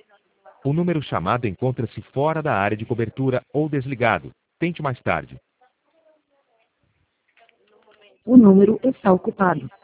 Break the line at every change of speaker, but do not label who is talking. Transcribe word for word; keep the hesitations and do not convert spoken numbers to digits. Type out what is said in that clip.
O número chamado encontra-se fora da área de cobertura ou desligado. Tente mais tarde.
O número está ocupado.